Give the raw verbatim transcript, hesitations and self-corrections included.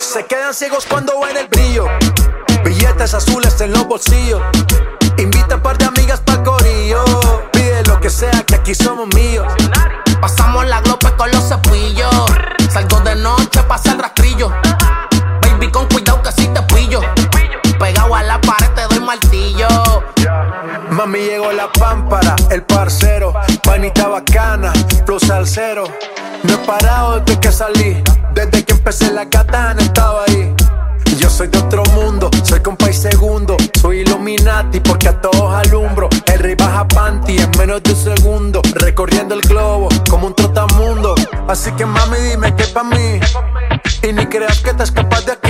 Se quedan ciegos cuando ven el brillo. Billetes azules en los bolsillos. Invita un par de amigas pa'l corillo. Pide lo que sea, que aquí somos míos. Pasamos la glope con los cepillos. Salgo de noche pa' hacer rastrillo. Baby, con cuidado que si te pillo. Pegado a la pared te doy martillo. Mami, llegó la pámpara, el parcero. Panita bacana, flow salsero. No he parado desde que salí. Desde que empecé la katana estaba ahí. Yo soy de otro mundo, soy compa y segundo. Soy Illuminati porque a todos alumbro. El rey baja panty en menos de un segundo. Recorriendo el globo como un trotamundo. Así que mami dime que pa' mí. Y ni creas que te escapas de aquí.